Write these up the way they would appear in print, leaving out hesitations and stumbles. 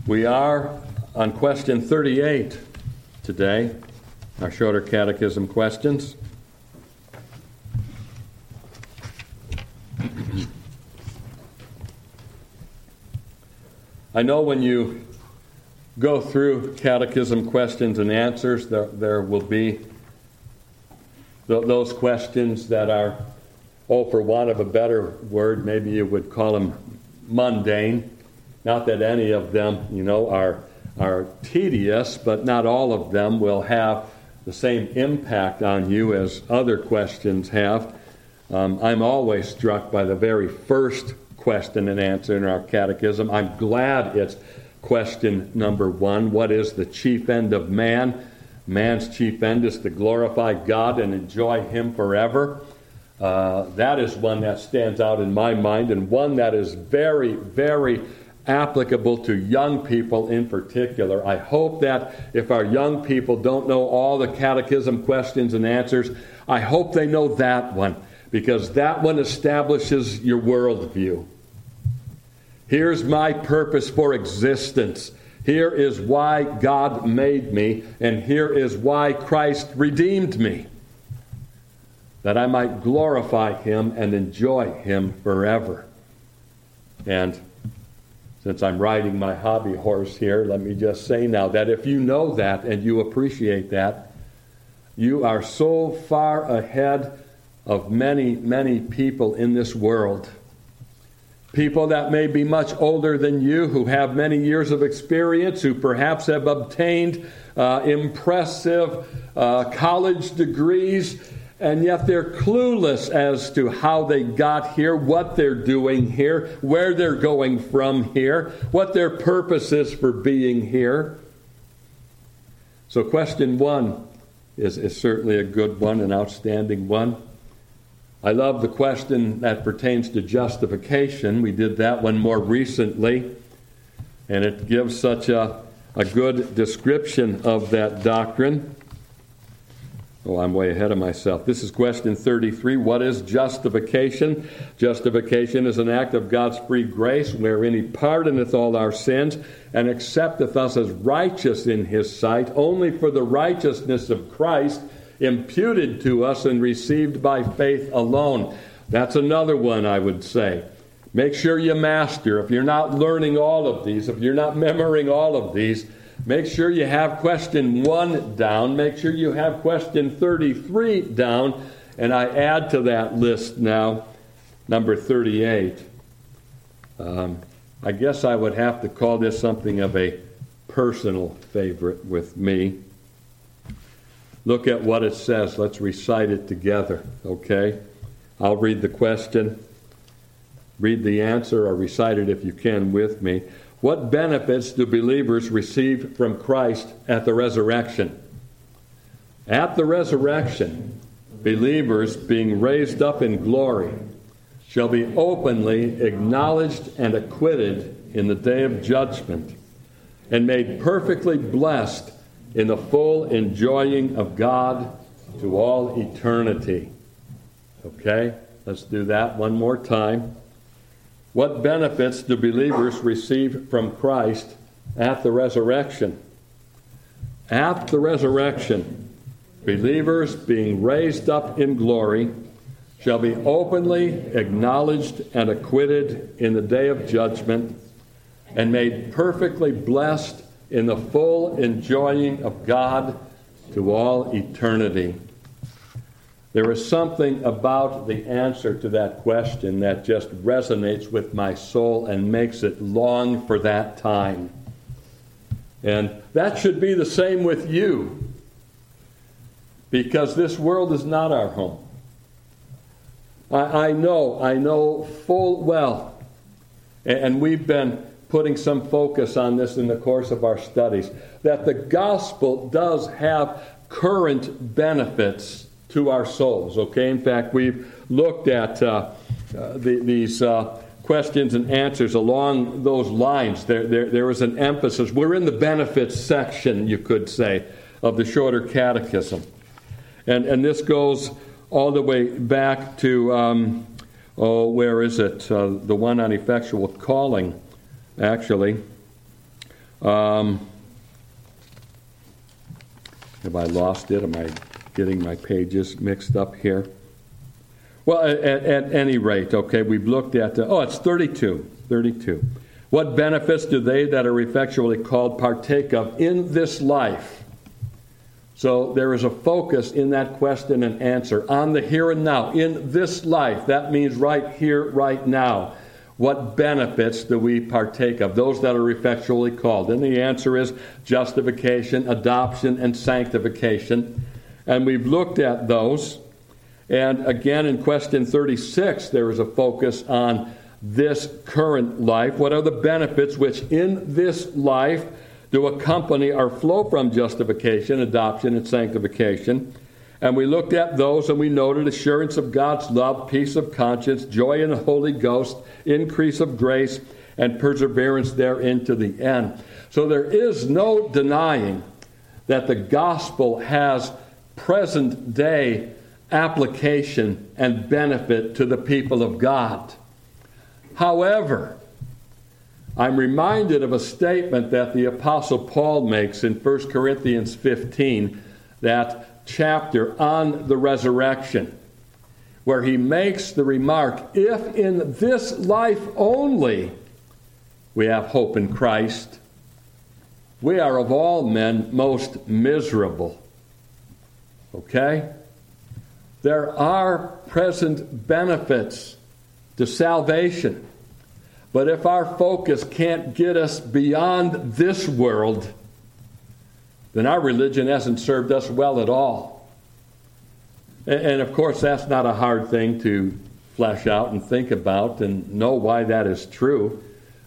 We are on question 38 today, our shorter catechism questions. I know when you go through catechism questions and answers, there will be those questions that are, for want of a better word, maybe you would call them mundane. Not that any of them, are tedious, but not all of them will have the same impact on you as other questions have. I'm always struck by the very first question and answer in our catechism. I'm glad it's question number 1. What is the chief end of man? Man's chief end is to glorify God and enjoy Him forever. That is one that stands out in my mind, and one that is very, very applicable to young people in particular. I hope that if our young people don't know all the catechism questions and answers, I hope they know that one, because that one establishes your worldview. Here's my purpose for existence. Here is why God made me, and here is why Christ redeemed me, that I might glorify Him and enjoy Him forever. And since I'm riding my hobby horse here, let me just say now that if you know that and you appreciate that, you are so far ahead of many, many people in this world. People that may be much older than you, who have many years of experience, who perhaps have obtained impressive college degrees, and yet they're clueless as to how they got here, what they're doing here, where they're going from here, what their purpose is for being here. So question 1 is certainly a good one, an outstanding one. I love the question that pertains to justification. We did that one more recently, and it gives such a good description of that doctrine. Oh, I'm way ahead of myself. This is question 33. What is justification? Justification is an act of God's free grace, wherein He pardoneth all our sins, and accepteth us as righteous in His sight, only for the righteousness of Christ, imputed to us and received by faith alone. That's another one, I would say. Make sure you master. If you're not learning all of these, if you're not memorizing all of these, make sure you have question 1 down. Make sure you have question 33 down. And I add to that list now number 38. I guess I would have to call this something of a personal favorite with me. Look at what it says. Let's recite it together, okay? I'll read the question. Read the answer, or recite it if you can with me. What benefits do believers receive from Christ at the resurrection? At the resurrection, believers being raised up in glory shall be openly acknowledged and acquitted in the day of judgment, and made perfectly blessed in the full enjoying of God to all eternity. Okay, let's do that one more time. What benefits do believers receive from Christ at the resurrection? At the resurrection, believers being raised up in glory shall be openly acknowledged and acquitted in the day of judgment, and made perfectly blessed in the full enjoying of God to all eternity. There is something about the answer to that question that just resonates with my soul and makes it long for that time. And that should be the same with you, because this world is not our home. I know full well, and we've been putting some focus on this in the course of our studies, that the gospel does have current benefits to our souls, okay? In fact, we've looked at these questions and answers along those lines. There is an emphasis. We're in the benefits section, you could say, of the shorter catechism. And this goes all the way back to, where is it? The one on effectual calling, actually. Have I lost it? Am I getting my pages mixed up here? Well, at any rate, okay, we've looked at, it's 32. 32. What benefits do they that are effectually called partake of in this life? So there is a focus in that question and answer on the here and now. In this life, that means right here, right now. What benefits do we partake of? Those that are effectually called. And the answer is justification, adoption, and sanctification. And we've looked at those. And again, in question 36, there is a focus on this current life. What are the benefits which in this life do accompany or flow from justification, adoption, and sanctification? And we looked at those, and we noted assurance of God's love, peace of conscience, joy in the Holy Ghost, increase of grace, and perseverance therein to the end. So there is no denying that the gospel has present-day application and benefit to the people of God. However, I'm reminded of a statement that the Apostle Paul makes in 1 Corinthians 15, that chapter on the resurrection, where he makes the remark, if in this life only we have hope in Christ, we are of all men most miserable. Okay? There are present benefits to salvation. But if our focus can't get us beyond this world, then our religion hasn't served us well at all. And of course, that's not a hard thing to flesh out and think about and know why that is true.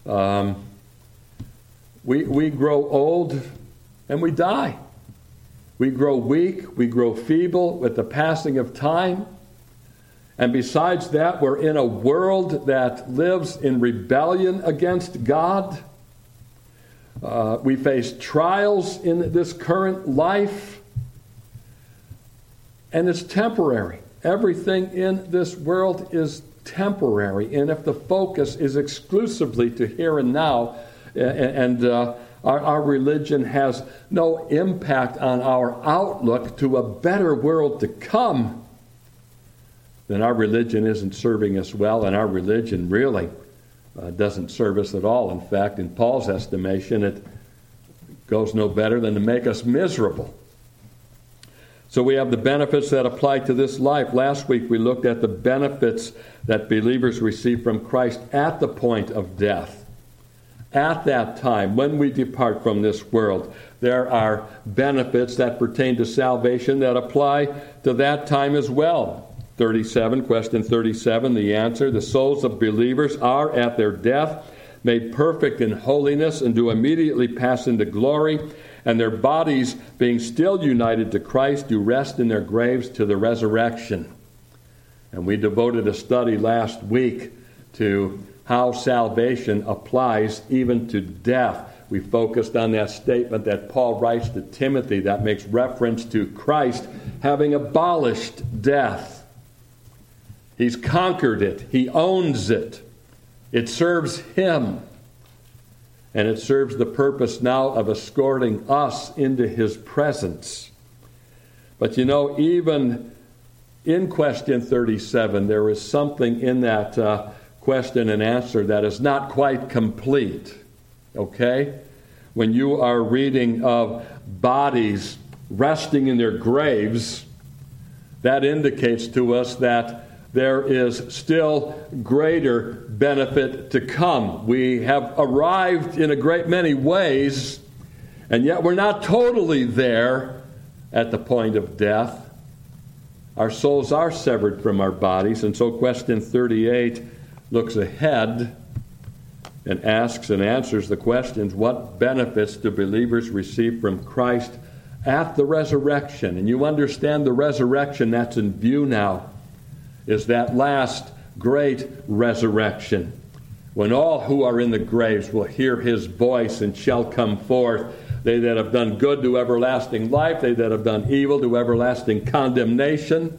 We grow old and we die. We grow weak, we grow feeble with the passing of time. And besides that, we're in a world that lives in rebellion against God. We face trials in this current life, and it's temporary. Everything in this world is temporary, and if the focus is exclusively to here and now, and our religion has no impact on our outlook to a better world to come, then our religion isn't serving us well, and our religion really doesn't serve us at all. In fact, in Paul's estimation, it goes no better than to make us miserable. So we have the benefits that apply to this life. Last week we looked at the benefits that believers receive from Christ at the point of death. At that time, when we depart from this world, there are benefits that pertain to salvation that apply to that time as well. 37, question 37, the answer. The souls of believers are at their death made perfect in holiness and do immediately pass into glory, and their bodies, being still united to Christ, do rest in their graves to the resurrection. And we devoted a study last week to how salvation applies even to death. We focused on that statement that Paul writes to Timothy that makes reference to Christ having abolished death. He's conquered it. He owns it. It serves him. And it serves the purpose now of escorting us into his presence. But you know, even in question 37, there is something in that question and answer that is not quite complete. Okay? When you are reading of bodies resting in their graves, that indicates to us that there is still greater benefit to come. We have arrived in a great many ways, and yet we're not totally there at the point of death. Our souls are severed from our bodies, and so question 38 looks ahead and asks and answers the questions, what benefits do believers receive from Christ at the resurrection? And you understand the resurrection that's in view now is that last great resurrection, when all who are in the graves will hear his voice and shall come forth, they that have done good to everlasting life, they that have done evil to everlasting condemnation.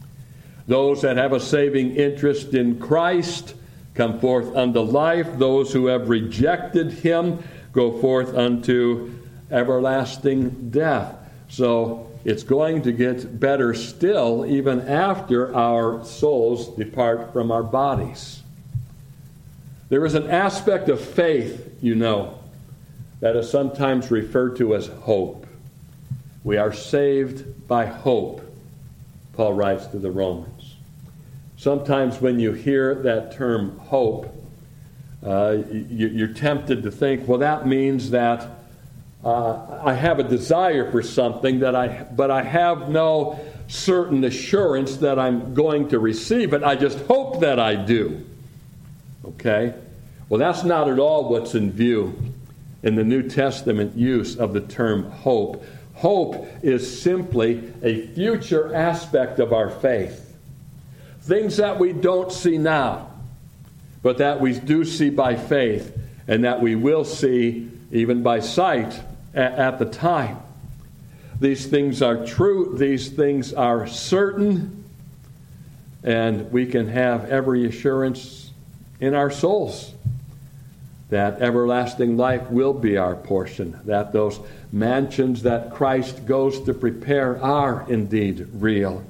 Those that have a saving interest in Christ come forth unto life. Those who have rejected him, go forth unto everlasting death. So it's going to get better still even after our souls depart from our bodies. There is an aspect of faith, that is sometimes referred to as hope. We are saved by hope, Paul writes to the Romans. Sometimes when you hear that term hope, you're tempted to think, well, that means that I have a desire for something, but I have no certain assurance that I'm going to receive it. I just hope that I do. Okay? Well, that's not at all what's in view in the New Testament use of the term hope. Hope is simply a future aspect of our faith. Things that we don't see now, but that we do see by faith, and that we will see even by sight at the time. These things are true, these things are certain, and we can have every assurance in our souls that everlasting life will be our portion, that those mansions that Christ goes to prepare are indeed real.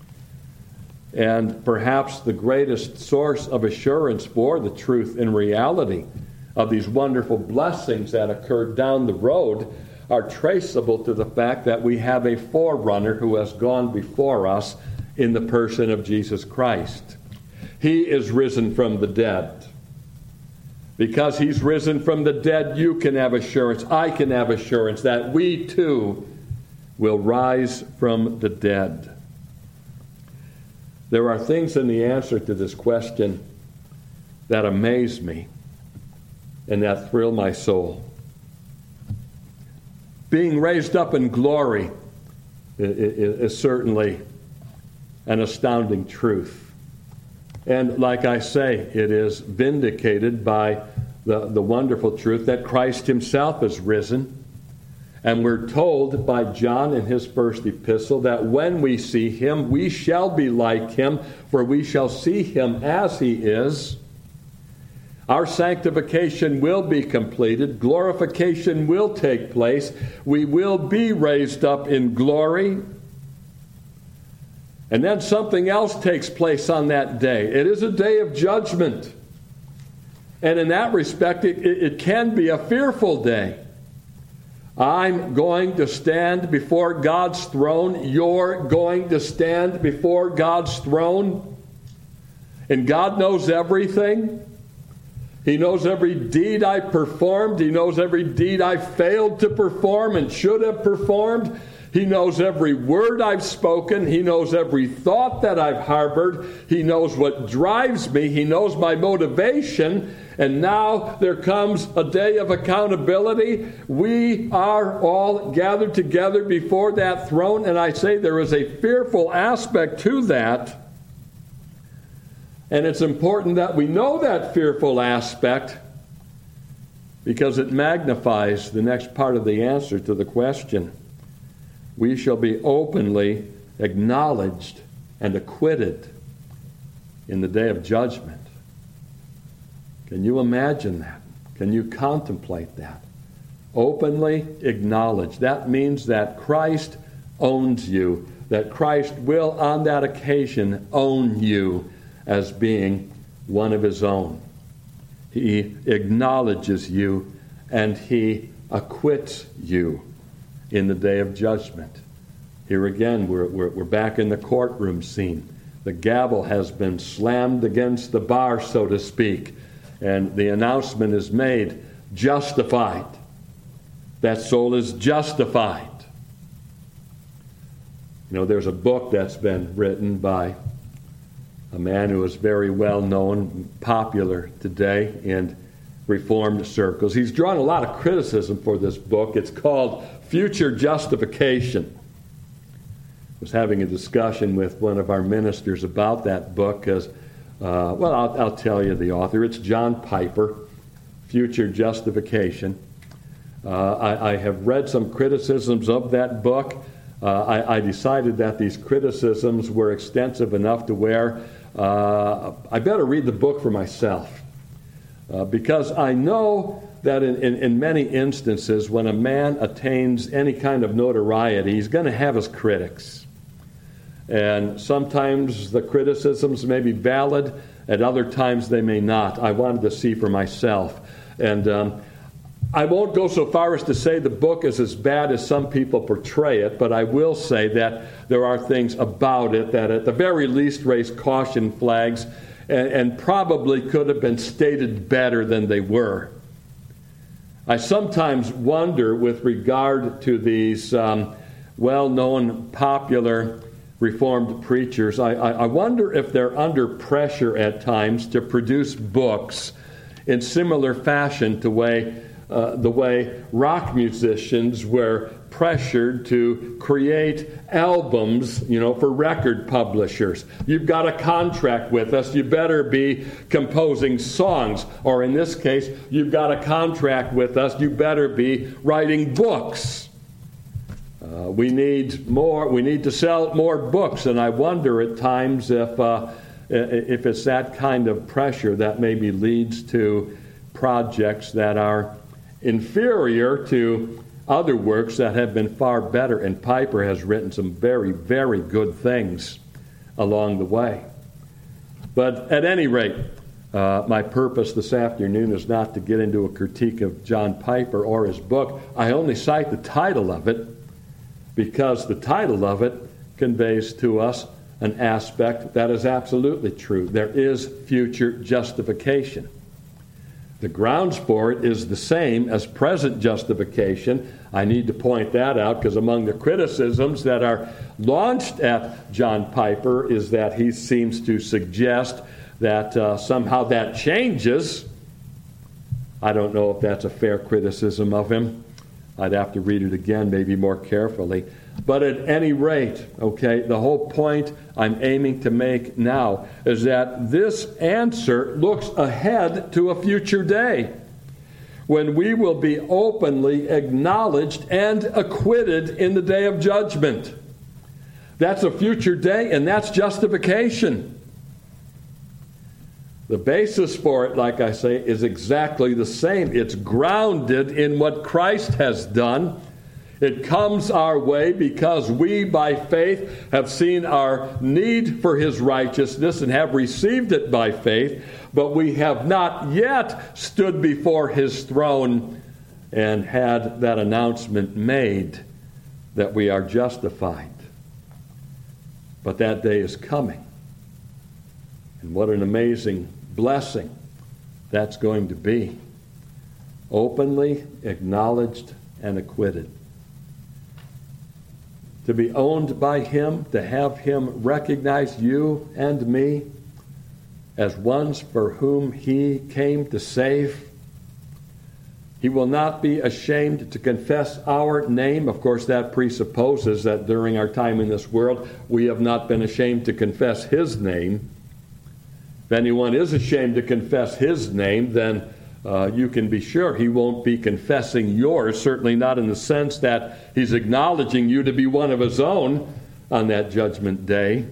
And perhaps the greatest source of assurance for the truth and reality of these wonderful blessings that occurred down the road are traceable to the fact that we have a forerunner who has gone before us in the person of Jesus Christ. He is risen from the dead. Because he's risen from the dead, you can have assurance, I can have assurance that we too will rise from the dead. There are things in the answer to this question that amaze me and that thrill my soul. Being raised up in glory is certainly an astounding truth. And like I say, it is vindicated by the wonderful truth that Christ himself is risen. And we're told by John in his first epistle that when we see him, we shall be like him, for we shall see him as he is. Our sanctification will be completed. Glorification will take place. We will be raised up in glory. And then something else takes place on that day. It is a day of judgment. And in that respect, it can be a fearful day. I'm going to stand before God's throne. You're going to stand before God's throne. And God knows everything. He knows every deed I performed. He knows every deed I failed to perform and should have performed. He knows every word I've spoken. He knows every thought that I've harbored. He knows what drives me. He knows my motivation. And now there comes a day of accountability. We are all gathered together before that throne. And I say there is a fearful aspect to that. And it's important that we know that fearful aspect because it magnifies the next part of the answer to the question. We shall be openly acknowledged and acquitted in the day of judgment. Can you imagine that? Can you contemplate that? Openly acknowledged. That means that Christ owns you, that Christ will on that occasion own you as being one of his own. He acknowledges you and he acquits you in the day of judgment. Here again, we're back in the courtroom scene. The gavel has been slammed against the bar, so to speak, and the announcement is made, justified. That soul is justified. You know, there's a book that's been written by a man who is very well known, popular today in Reformed circles. He's drawn a lot of criticism for this book. It's called Future Justification. I was having a discussion with one of our ministers about that book because, I'll tell you the author. It's John Piper, Future Justification. I have read some criticisms of that book. I decided that these criticisms were extensive enough to where I better read the book for myself. Because I know that in many instances, when a man attains any kind of notoriety, he's going to have his critics. And sometimes the criticisms may be valid, at other times they may not. I wanted to see for myself. And I won't go so far as to say the book is as bad as some people portray it, but I will say that there are things about it that at the very least raise caution flags and probably could have been stated better than they were. I sometimes wonder with regard to these well-known, popular Reformed preachers, I wonder if they're under pressure at times to produce books in similar fashion to the way rock musicians were pressured to create albums, for record publishers. You've got a contract with us, you better be composing songs. Or in this case, you've got a contract with us, you better be writing books. We need to sell more books, and I wonder at times if it's that kind of pressure that maybe leads to projects that are inferior to other works that have been far better, and Piper has written some very, very good things along the way. But at any rate, my purpose this afternoon is not to get into a critique of John Piper or his book. I only cite the title of it because the title of it conveys to us an aspect that is absolutely true. There is future justification. The grounds for it is the same as present justification. I need to point that out because among the criticisms that are launched at John Piper is that he seems to suggest that somehow that changes. I don't know if that's a fair criticism of him. I'd have to read it again, maybe more carefully. But at any rate, the whole point I'm aiming to make now is that this answer looks ahead to a future day when we will be openly acknowledged and acquitted in the day of judgment. That's a future day, and that's justification. The basis for it, like I say, is exactly the same. It's grounded in what Christ has done. It comes our way because we, by faith, have seen our need for His righteousness and have received it by faith, but we have not yet stood before His throne and had that announcement made that we are justified. But that day is coming. And what an amazing blessing that's going to be. Openly acknowledged and acquitted. To be owned by Him, to have Him recognize you and me as ones for whom He came to save. He will not be ashamed to confess our name. Of course, that presupposes that during our time in this world, we have not been ashamed to confess His name. If anyone is ashamed to confess His name, then you can be sure He won't be confessing yours, certainly not in the sense that He's acknowledging you to be one of His own on that judgment day.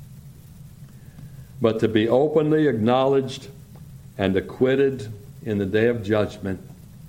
But to be openly acknowledged and acquitted in the day of judgment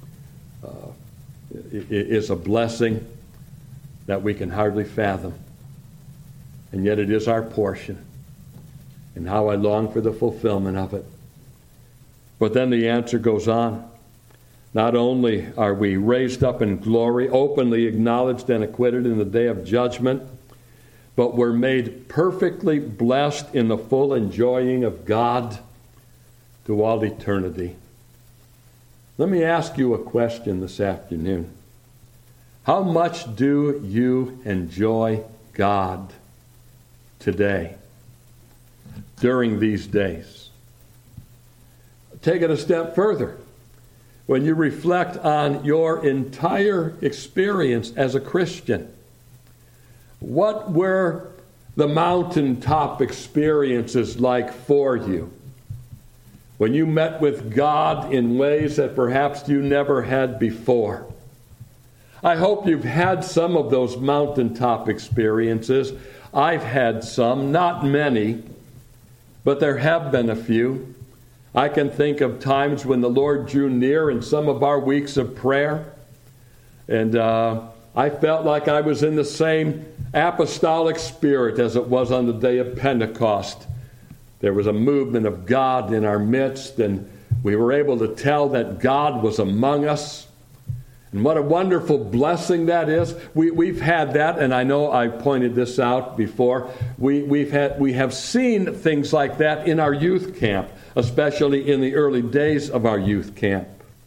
is a blessing that we can hardly fathom. And yet it is our portion. And how I long for the fulfillment of it. But then the answer goes on. Not only are we raised up in glory, openly acknowledged and acquitted in the day of judgment, but we're made perfectly blessed in the full enjoying of God to all eternity. Let me ask you a question this afternoon. How much do you enjoy God today, during these days? Take it a step further. When you reflect on your entire experience as a Christian, what were the mountaintop experiences like for you? When you met with God in ways that perhaps you never had before. I hope you've had some of those mountaintop experiences. I've had some, not many, but there have been a few. I can think of times when the Lord drew near in some of our weeks of prayer, and I felt like I was in the same apostolic spirit as it was on the day of Pentecost. There was a movement of God in our midst, and we were able to tell that God was among us. And what a wonderful blessing that is. We've had that, and I know I pointed this out before. We have seen things like that in our youth camp, especially in the early days of our youth camp.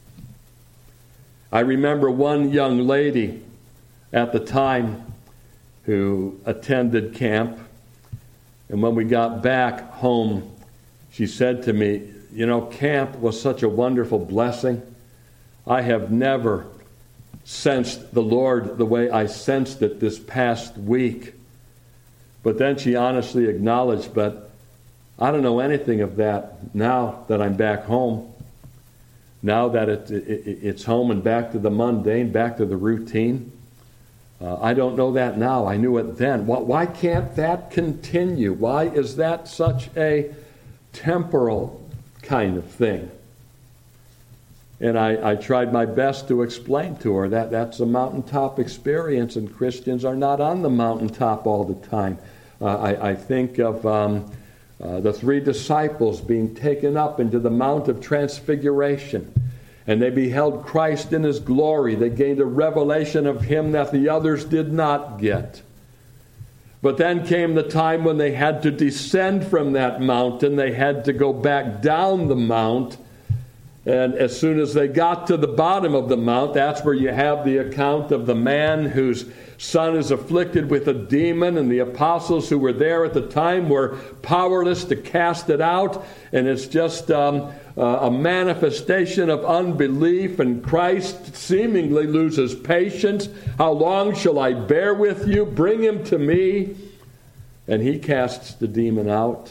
I remember one young lady at the time who attended camp, and when we got back home, she said to me, "You know, camp was such a wonderful blessing. I have never sensed the Lord the way I sensed it this past week." But then she honestly acknowledged, "But I don't know anything of that now that I'm back home. Now that it's home and back to the mundane, back to the routine. I don't know that now. I knew it then." Why can't that continue? Why is that such a temporal kind of thing? And I tried my best to explain to her that that's a mountaintop experience, and Christians are not on the mountaintop all the time. I think of the three disciples being taken up into the Mount of Transfiguration, and they beheld Christ in his glory. They gained a revelation of him that the others did not get. But then came the time when they had to descend from that mountain. They had to go back down the mount. And as soon as they got to the bottom of the mount, that's where you have the account of the man whose son is afflicted with a demon, and the apostles who were there at the time were powerless to cast it out. And it's just a manifestation of unbelief, and Christ seemingly loses patience. "How long shall I bear with you? Bring him to me." And he casts the demon out.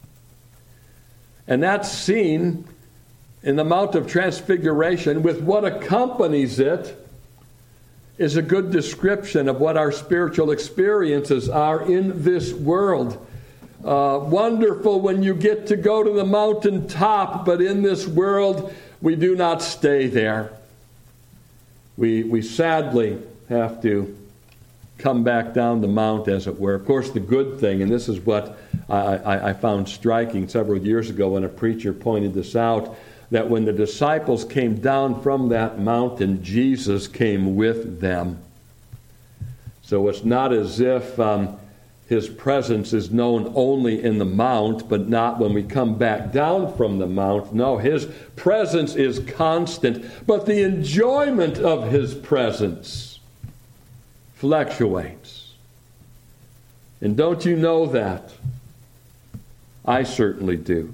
And that's seen in the Mount of Transfiguration, with what accompanies it, is a good description of what our spiritual experiences are in this world. Wonderful when you get to go to the mountaintop, but in this world we do not stay there. We sadly have to come back down the mount, as it were. Of course, the good thing, and this is what I found striking several years ago when a preacher pointed this out, that when the disciples came down from that mountain, Jesus came with them. So it's not as if his presence is known only in the mount, but not when we come back down from the mount. No, his presence is constant, but the enjoyment of his presence fluctuates. And don't you know that? I certainly do.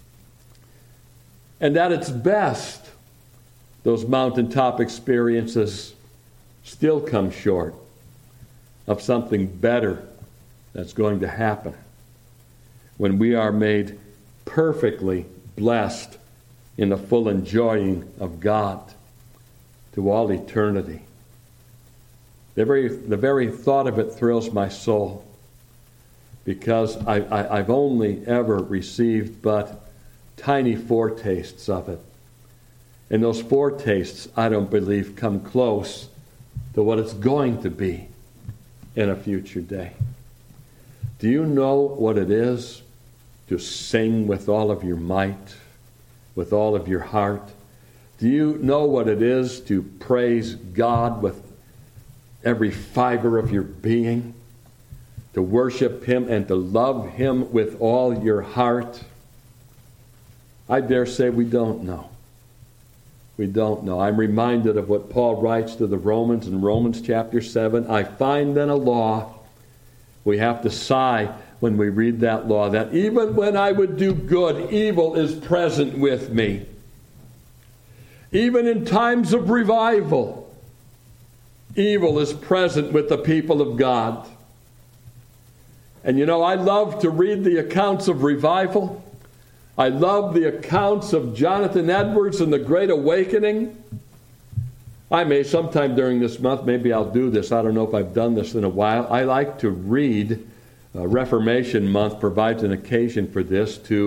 And at its best, those mountaintop experiences still come short of something better that's going to happen when we are made perfectly blessed in the full enjoying of God to all eternity. The very thought of it thrills my soul, because I've only ever received but tiny foretastes of it. And those foretastes, I don't believe, come close to what it's going to be in a future day. Do you know what it is to sing with all of your might, with all of your heart? Do you know what it is to praise God with every fiber of your being? To worship him and to love him with all your heart? I dare say we don't know. We don't know. I'm reminded of what Paul writes to the Romans in Romans chapter 7. I find then a law. We have to sigh when we read that law, that even when I would do good, evil is present with me. Even in times of revival, evil is present with the people of God. And you know, I love to read the accounts of revival. I love the accounts of Jonathan Edwards and the Great Awakening. I may sometime during this month, maybe I'll do this. I don't know if I've done this in a while. I like to read, Reformation Month provides an occasion for this, to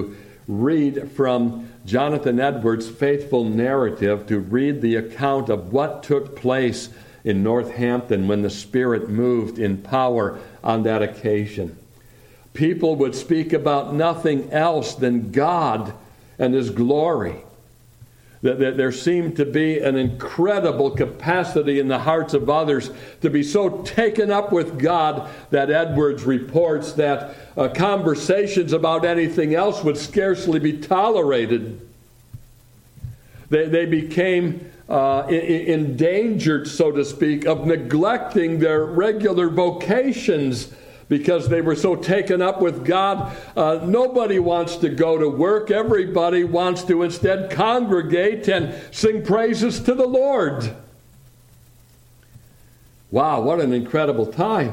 read from Jonathan Edwards' faithful narrative, to read the account of what took place in Northampton when the Spirit moved in power on that occasion. People would speak about nothing else than God and His glory. There seemed to be an incredible capacity in the hearts of others to be so taken up with God that Edwards reports that conversations about anything else would scarcely be tolerated. They became endangered, so to speak, of neglecting their regular vocations because they were so taken up with God. Nobody wants to go to work. Everybody wants to instead congregate and sing praises to the Lord. Wow, what an incredible time.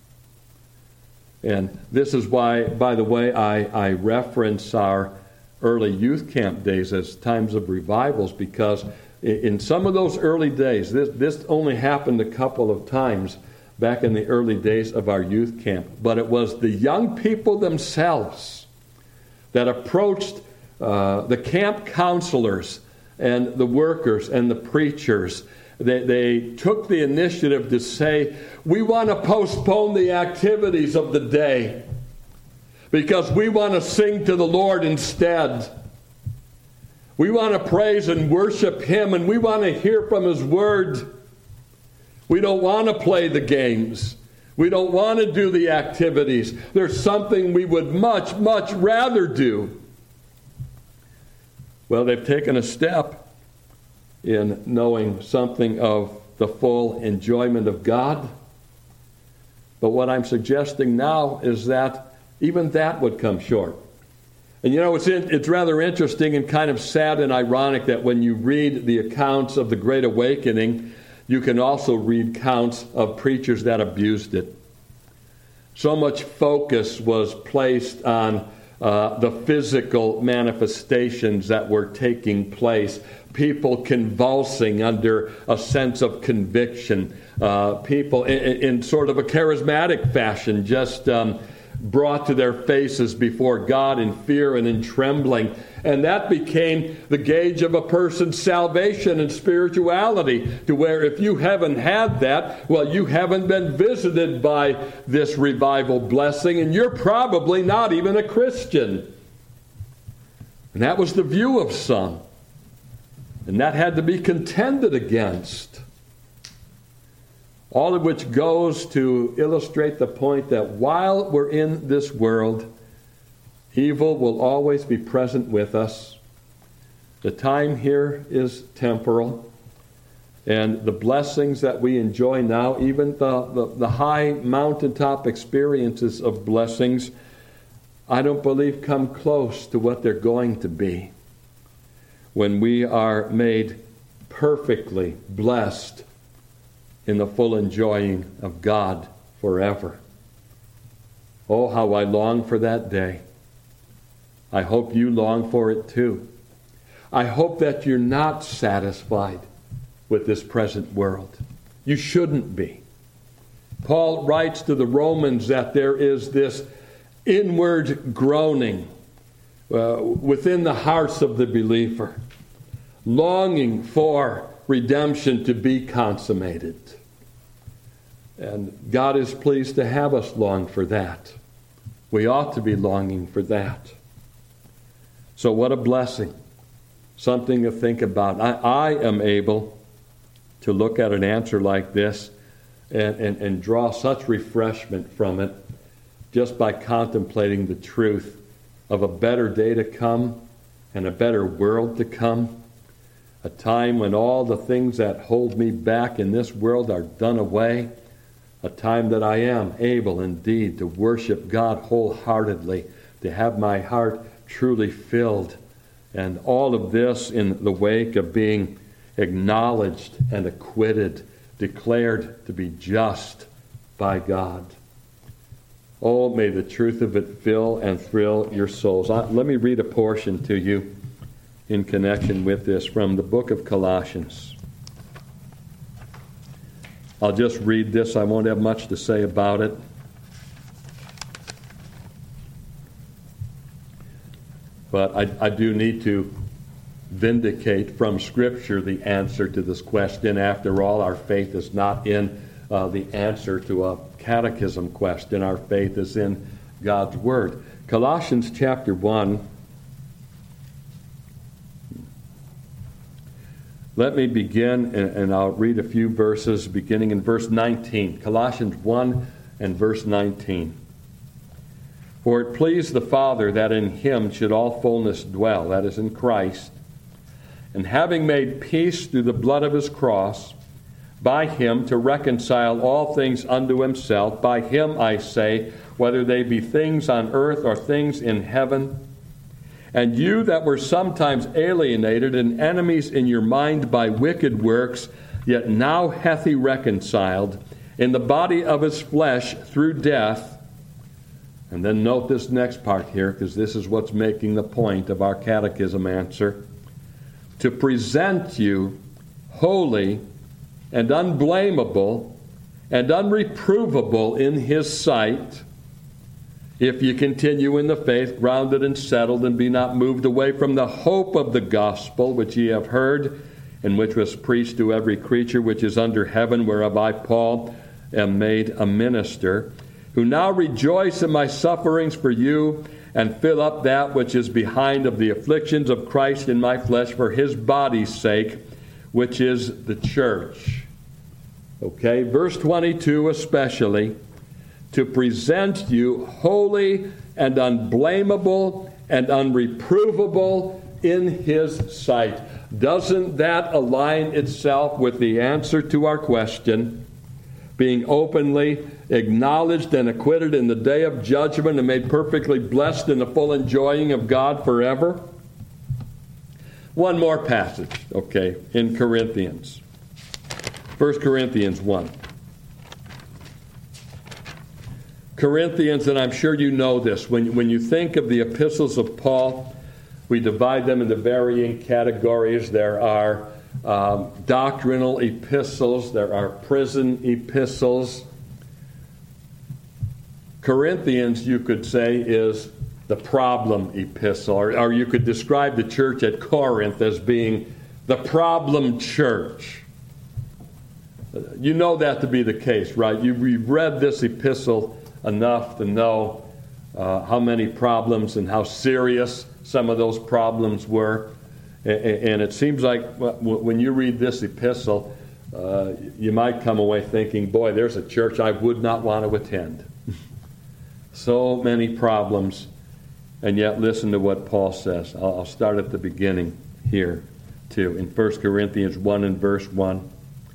And this is why, by the way, I reference our early youth camp days as times of revivals, because in some of those early days, this only happened a couple of times back in the early days of our youth camp, but it was the young people themselves that approached the camp counselors and the workers and the preachers. They took the initiative to say, we want to postpone the activities of the day because we want to sing to the Lord instead. We want to praise and worship Him, and we want to hear from His Word. We don't want to play the games. We don't want to do the activities. There's something we would much, much rather do. Well, they've taken a step in knowing something of the full enjoyment of God. But what I'm suggesting now is that even that would come short. And you know, it's rather interesting and kind of sad and ironic that when you read the accounts of the Great Awakening, you can also read accounts of preachers that abused it. So much focus was placed on the physical manifestations that were taking place. People convulsing under a sense of conviction. People in sort of a charismatic fashion just brought to their faces before God in fear and in trembling. And that became the gauge of a person's salvation and spirituality, to where if you haven't had that, well, you haven't been visited by this revival blessing, and you're probably not even a Christian. And that was the view of some. And that had to be contended against. All of which goes to illustrate the point that while we're in this world, evil will always be present with us. The time here is temporal. And the blessings that we enjoy now, even the high mountaintop experiences of blessings, I don't believe come close to what they're going to be when we are made perfectly blessed in the full enjoying of God forever. Oh, how I long for that day. I hope you long for it too. I hope that you're not satisfied with this present world. You shouldn't be. Paul writes to the Romans that there is this inward groaning within the hearts of the believer, longing for redemption to be consummated. And God is pleased to have us long for that. We ought to be longing for that. So what a blessing. Something to think about. I am able to look at an answer like this and draw such refreshment from it just by contemplating the truth of a better day to come and a better world to come. A time when all the things that hold me back in this world are done away. A time that I am able indeed to worship God wholeheartedly, to have my heart truly filled. And all of this in the wake of being acknowledged and acquitted, declared to be just by God. Oh, may the truth of it fill and thrill your souls. Let me read a portion to you in connection with this from the book of Colossians. I'll just read this. I won't have much to say about it. But I do need to vindicate from Scripture the answer to this question. After all, our faith is not in the answer to a catechism question. Our faith is in God's Word. Colossians chapter 1. Let me begin, and I'll read a few verses beginning in verse 19. Colossians 1 and verse 19. For it pleased the Father that in him should all fullness dwell, that is, in Christ, and having made peace through the blood of his cross, by him to reconcile all things unto himself. By him, I say, whether they be things on earth or things in heaven. And you that were sometimes alienated and enemies in your mind by wicked works, yet now hath he reconciled in the body of his flesh through death. And then note this next part here, because this is what's making the point of our catechism answer. To present you holy and unblameable and unreprovable in his sight, if you continue in the faith, grounded and settled, and be not moved away from the hope of the gospel which ye have heard, and which was preached to every creature which is under heaven, whereof I, Paul, am made a minister, who now rejoice in my sufferings for you, and fill up that which is behind of the afflictions of Christ in my flesh for his body's sake, which is the church. Okay, verse 22 especially. To present you holy and unblameable and unreprovable in his sight. Doesn't that align itself with the answer to our question? Being openly acknowledged and acquitted in the day of judgment and made perfectly blessed in the full enjoying of God forever? One more passage, okay, in Corinthians. 1 Corinthians 1. Corinthians, and I'm sure you know this, when you think of the epistles of Paul, we divide them into varying categories. There are doctrinal epistles, there are prison epistles. Corinthians, you could say, is the problem epistle, or you could describe the church at Corinth as being the problem church. You know that to be the case, right? You've read this epistle enough to know how many problems and how serious some of those problems were. And it seems like when you read this epistle, you might come away thinking, boy, there's a church I would not want to attend. So many problems. And yet listen to what Paul says. I'll start at the beginning here too, in 1 Corinthians 1 and verse 1.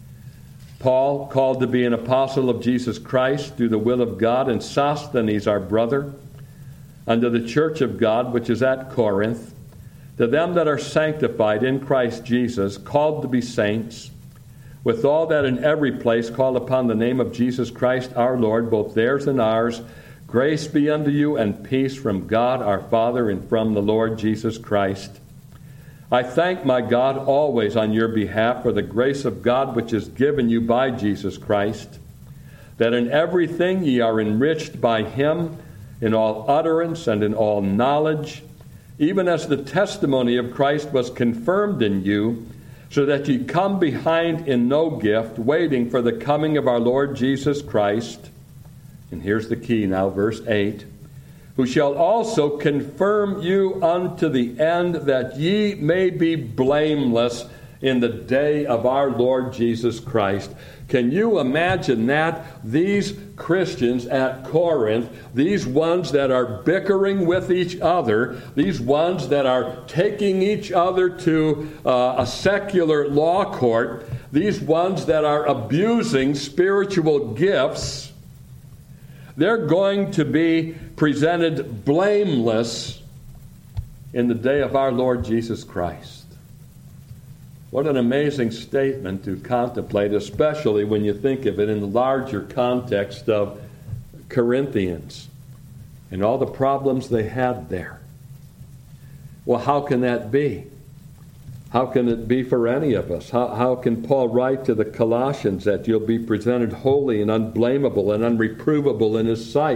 Paul, called to be an apostle of Jesus Christ through the will of God, and Sosthenes our brother, unto the church of God which is at Corinth, to them that are sanctified in Christ Jesus, called to be saints, with all that in every place call upon the name of Jesus Christ our Lord, both theirs and ours, grace be unto you and peace from God our Father and from the Lord Jesus Christ. I thank my God always on your behalf for the grace of God which is given you by Jesus Christ, that in everything ye are enriched by him, in all utterance and in all knowledge, even as the testimony of Christ was confirmed in you, so that ye come behind in no gift, waiting for the coming of our Lord Jesus Christ. And here's the key now, verse 8. Who shall also confirm you unto the end, that ye may be blameless in the day of our Lord Jesus Christ. Can you imagine that? These Christians at Corinth, these ones that are bickering with each other, these ones that are taking each other to a secular law court, these ones that are abusing spiritual gifts, they're going to be presented blameless in the day of our Lord Jesus Christ. What an amazing statement to contemplate, especially when you think of it in the larger context of Corinthians and all the problems they had there. Well, how can that be? How can it be for any of us? How can Paul write to the Colossians that you'll be presented holy and unblameable and unreprovable in his sight?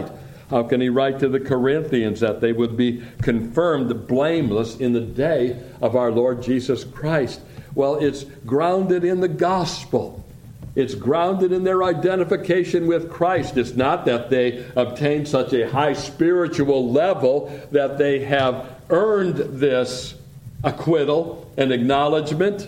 How can he write to the Corinthians that they would be confirmed blameless in the day of our Lord Jesus Christ? Well, it's grounded in the gospel. It's grounded in their identification with Christ. It's not that they obtained such a high spiritual level that they have earned this acquittal and acknowledgement.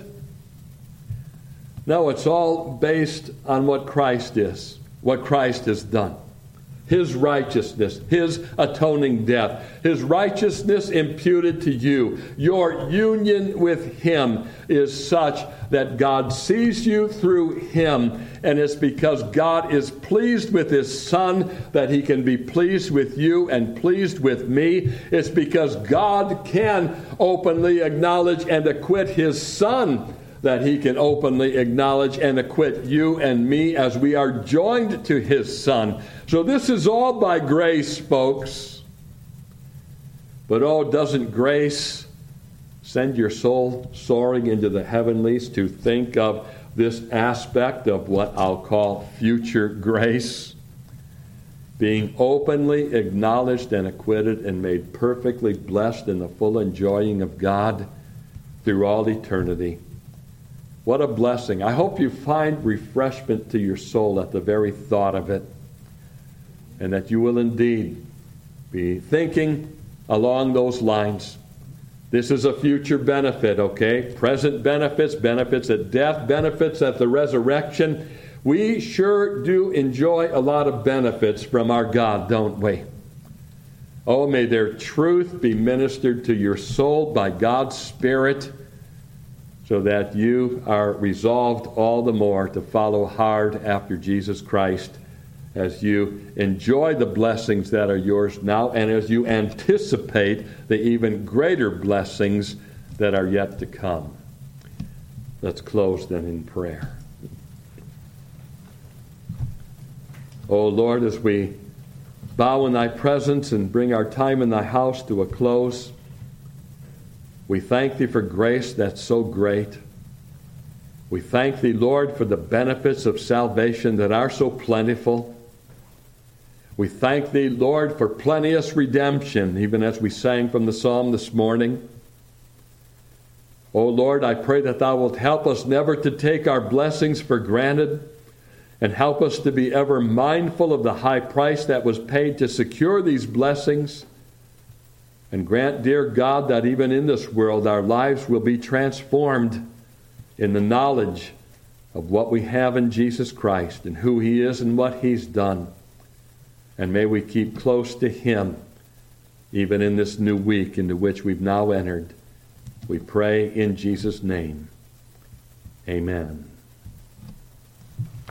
No, it's all based on what Christ is, what Christ has done. His righteousness, His atoning death, His righteousness imputed to you. Your union with Him is such that God sees you through Him, and it's because God is pleased with His Son that He can be pleased with you and pleased with me. It's because God can openly acknowledge and acquit His Son that He can openly acknowledge and acquit you and me as we are joined to His Son. So this is all by grace, folks. But oh, doesn't grace send your soul soaring into the heavenlies to think of this aspect of what I'll call future grace? Being openly acknowledged and acquitted and made perfectly blessed in the full enjoying of God through all eternity. What a blessing. I hope you find refreshment to your soul at the very thought of it, and that you will indeed be thinking along those lines. This is a future benefit, okay? Present benefits, benefits at death, benefits at the resurrection. We sure do enjoy a lot of benefits from our God, don't we? Oh, may their truth be ministered to your soul by God's Spirit, so that you are resolved all the more to follow hard after Jesus Christ as you enjoy the blessings that are yours now and as you anticipate the even greater blessings that are yet to come. Let's close then in prayer. O Lord, as we bow in Thy presence and bring our time in Thy house to a close, we thank Thee for grace that's so great. We thank Thee, Lord, for the benefits of salvation that are so plentiful. We thank Thee, Lord, for plenteous redemption, even as we sang from the psalm this morning. O Lord, I pray that Thou wilt help us never to take our blessings for granted, and help us to be ever mindful of the high price that was paid to secure these blessings. And grant, dear God, that even in this world our lives will be transformed in the knowledge of what we have in Jesus Christ and who He is and what He's done. And may we keep close to Him even in this new week into which we've now entered. We pray in Jesus' name. Amen.